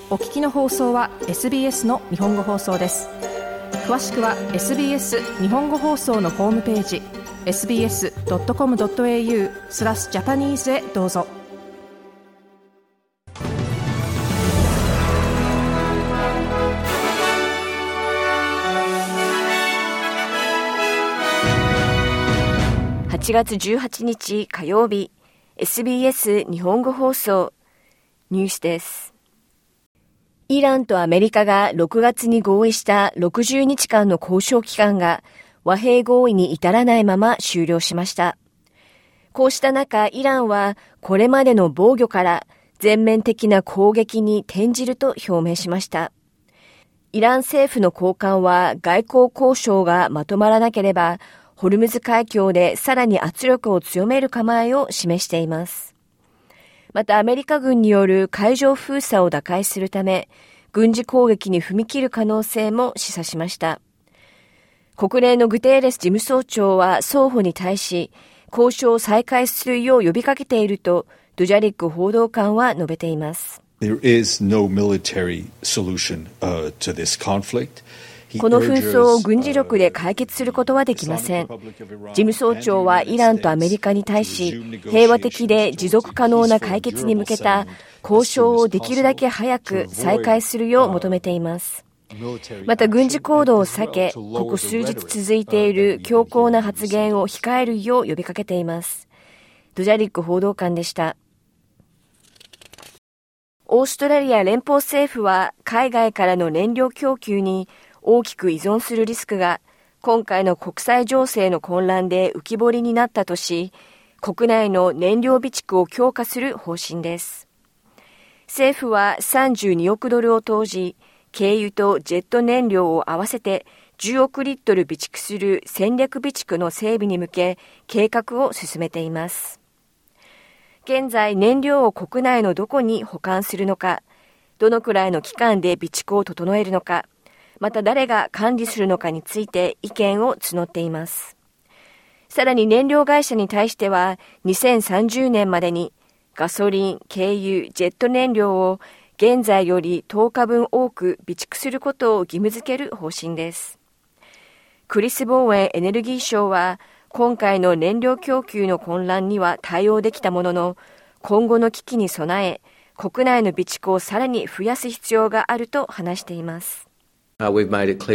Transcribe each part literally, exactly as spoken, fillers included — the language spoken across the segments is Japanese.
お聞きの放送は エスビーエス の日本語放送です。詳しくは エスビーエス 日本語放送のホームページ エスビーエスドットコムドットエーユー スラスジャパニーズへどうぞ。 はちがつじゅうはちにち火曜日、 エスビーエス 日本語放送ニュースです。イランとアメリカがろくがつに合意したろくじゅうにちかんの交渉期間が和平合意に至らないまま終了しました。こうした中、イランはこれまでの防御から全面的な攻撃に転じると表明しました。イラン政府の高官は外交交渉がまとまらなければホルムズ海峡でさらに圧力を強める構えを示しています。またアメリカ軍による海上封鎖を打開するため、軍事攻撃に踏み切る可能性も示唆しました。国連のグテーレス事務総長は双方に対し、交渉を再開するよう呼びかけていると、ドゥジャリック報道官は述べています。 There is no military solution, uh, to this conflict. この紛争を軍事力で解決することはできません。事務総長はイランとアメリカに対し、平和的で持続可能な解決に向けた交渉をできるだけ早く再開するよう求めています。また軍事行動を避け、ここ数日続いている強硬な発言を控えるよう呼びかけています。ドゥジャリック報道官でした。オーストラリア連邦政府は海外からの燃料供給に大きく依存するリスクが今回の国際情勢の混乱で浮き彫りになったとし、国内の燃料備蓄を強化する方針です。政府はさんじゅうにおくドルを投じ、軽油とジェット燃料を合わせてじゅうおくリットル備蓄する戦略備蓄の整備に向け計画を進めています。現在燃料を国内のどこに保管するのか、どのくらいの期間で備蓄を整えるのか、また誰が管理するのかについて意見を募っています。さらに燃料会社に対してはにせんさんじゅうねんまでにガソリン、軽油、ジェット燃料を現在よりとおかぶん多く備蓄することを義務付ける方針です。クリス・ボーエンエネルギー相は今回の燃料供給の混乱には対応できたものの、今後の危機に備え国内の備蓄をさらに増やす必要があると話しています。 国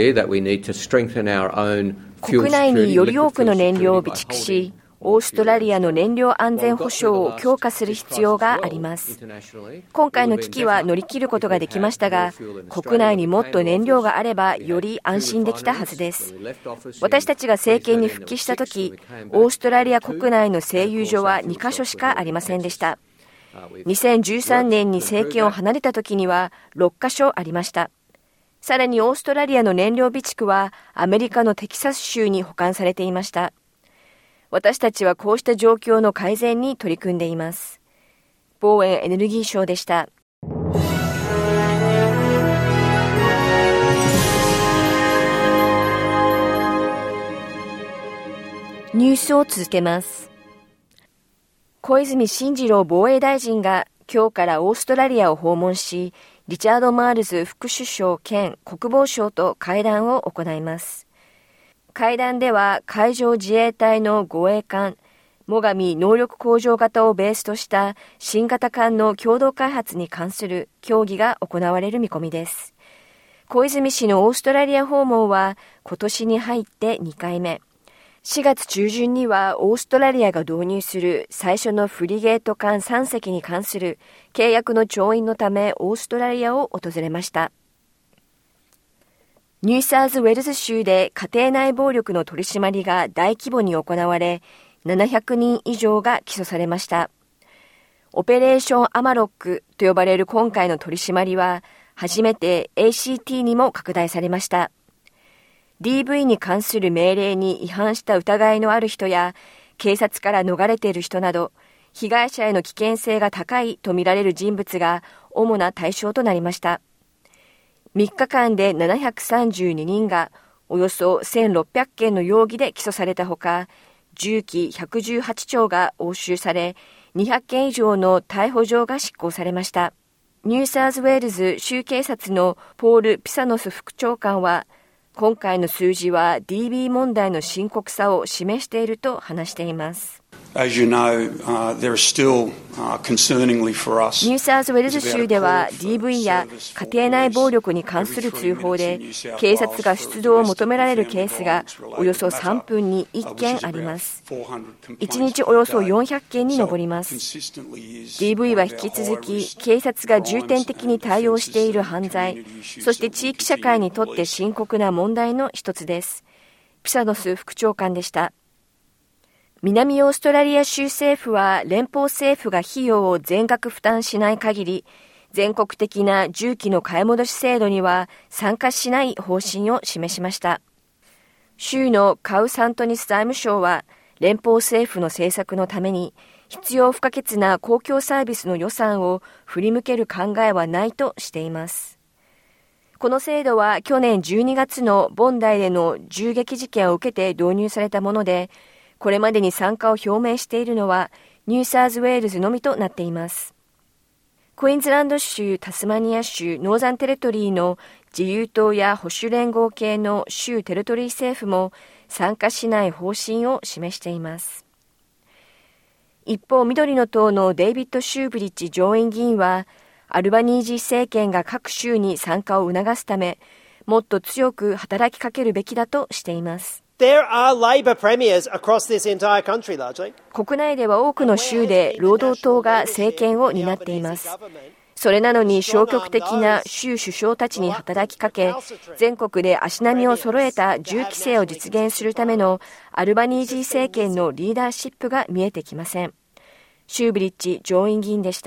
内により多くの燃料を備蓄し、オーストラリアの燃料安全保障を強化する必要があります。今回の危機は乗り切ることができましたが、国内にもっと燃料があればより安心できたはずです。私たちが政権に復帰したとき、オーストラリア国内の製油所はにかしょしかありませんでした。にせんじゅうさんねんに政権を離れたときにはろっかしょありました。さらにオーストラリアの燃料備蓄はアメリカのテキサス州に保管されていました。私たちはこうした状況の改善に取り組んでいます。ボーエンエネルギー相でした。ニュースを続けます。小泉進次郎防衛大臣が今日からオーストラリアを訪問し、リチャード・マールズ副首相兼国防相と会談を行います。会談では海上自衛隊の護衛艦最上能力向上型をベースとした新型艦の共同開発に関する協議が行われる見込みです。小泉氏のオーストラリア訪問は今年に入ってにかいめ。しがつちゅうじゅんにはオーストラリアが導入する最初のフリゲート艦さんせきに関する契約の調印のためオーストラリアを訪れました。ニューサウスウェルズ州で家庭内暴力の取り締まりが大規模に行われ、ななひゃくにん以上が起訴されました。オペレーションアマロックと呼ばれる今回の取り締まりは、初めて エーシーティー にも拡大されました。ディーブイ に関する命令に違反した疑いのある人や、警察から逃れている人など、被害者への危険性が高いとみられる人物が主な対象となりました。みっかかんでななひゃくさんじゅうににんがおよそせんろっぴゃくけんの容疑で起訴されたほか、銃器ひゃくじゅうはちちょうが押収され、にひゃっけん以上の逮捕状が執行されました。 ニューサウスウェールズ州警察のポール・ピサノス副長官は、今回の数字は ディービー 問題の深刻さを示していると話しています。 As you know, uh, there are still, uh, concerningly for us, ニューサウスウェールズ州では ディーブイ や家庭内暴力に関する通報で警察が出動を求められるケースがおよそさんぷんにいっけんあります。いちにちおよそよんひゃっけんに上ります。ディーブイ は引き続き警察が重点的に対応している犯罪、そして地域社会にとって深刻な問題の一つです。ピサノス副長官でした。南オーストラリア州政府は連邦政府が費用を全額負担しない限り、全国的な重機の買い戻し制度には参加しない方針を示しました。州のカウサントニス財務省は、連邦政府の政策のために必要不可欠な公共サービスの予算を振り向ける考えはないとしています。この制度は去年じゅうにがつのボンダイでの銃撃事件を受けて導入されたもので、これまでに参加を表明しているのはニューサウスウェールズのみとなっています。クイーンズランド州、タスマニア州、ノーザンテレトリーの自由党や保守連合系の州テレトリー政府も参加しない方針を示しています。一方、緑の党のデイビッド・シューブリッジ上院議員は、アルバニージー政権が各州に参加を促すため、もっと強く働きかけるべきだとしています。 There are Labor premiers across this entire country, largely. 国内では多くの州で労働党が政権を担っています。それなのに消極的な州首相たちに働きかけ、全国で足並みを揃えた銃規制を実現するためのアルバニージー政権のリーダーシップが見えてきません。シューブリッジ上院議員でした。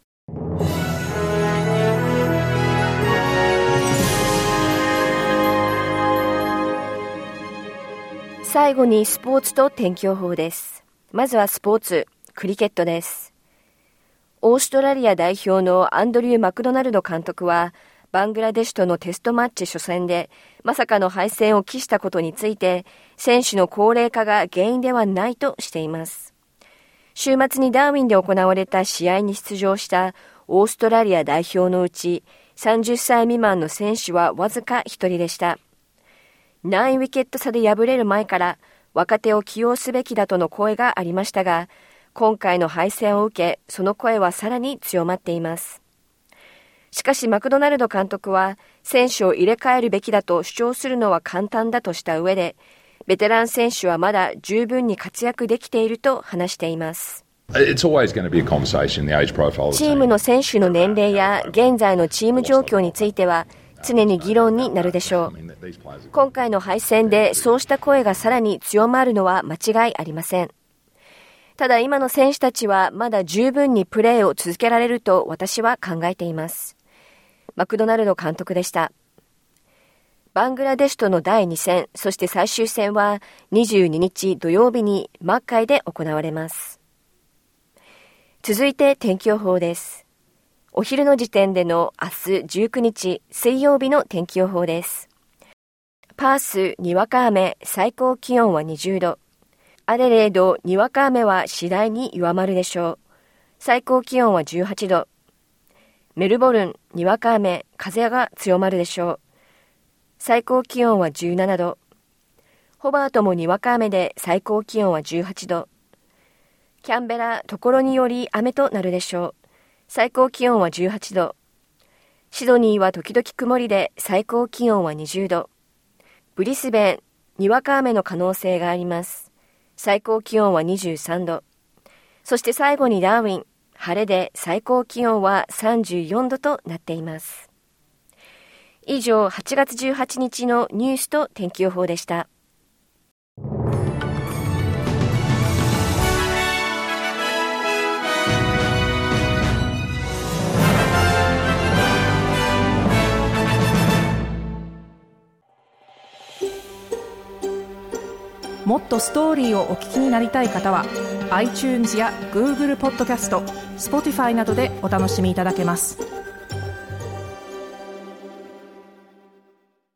最後にスポーツと天気予報です。まずはスポーツ、クリケットです。オーストラリア代表のアンドリュー・マクドナルド監督は、バングラデシュとのテストマッチ初戦で、まさかの敗戦を喫したことについて、選手の高齢化が原因ではないとしています。週末にダーウィンで行われた試合に出場したオーストラリア代表のうち、さんじゅっさい未満の選手はわずかひとりでした。ナインウィケット差で敗れる前から若手を起用すべきだとの声がありましたが、今回の敗戦を受け、その声はさらに強まっています。しかしマクドナルド監督は、選手を入れ替えるべきだと主張するのは簡単だとした上で、ベテラン選手はまだ十分に活躍できていると話しています。 It's always going to be a conversation, the age profile. チームの選手の年齢や現在のチーム状況については、常に議論になるでしょう。今回の敗戦でそうした声がさらに強まるのは間違いありません。ただ今の選手たちはまだ十分にプレーを続けられると私は考えています。マクドナルド監督でした。バングラデシュとのだいに戦、そして最終戦はにじゅうににち土曜日にマッカイで行われます。続いて天気予報です。お昼の時点での明日じゅうくにち水曜日の天気予報です。パースにわか雨、最高気温はにじゅうど。アデレードにわか雨は次第に弱まるでしょう。最高気温はじゅうはちど。メルボルンにわか雨、風が強まるでしょう。最高気温はじゅうななど。ホバートもにわか雨で最高気温はじゅうはちど。キャンベラ、ところにより雨となるでしょう。最高気温はじゅうはちど。シドニーは時々曇りで最高気温はにじゅうど。ブリスベン、にわか雨の可能性があります。最高気温はにじゅうさんど。そして最後にダーウィン、晴れで最高気温はさんじゅうよんどとなっています。以上、はちがつじゅうはちにちのニュースと天気予報でした。 もっとストーリーをお聞きになりたい方は iTunes や Google ポッドキャスト、Spotify などでお楽しみいただけます。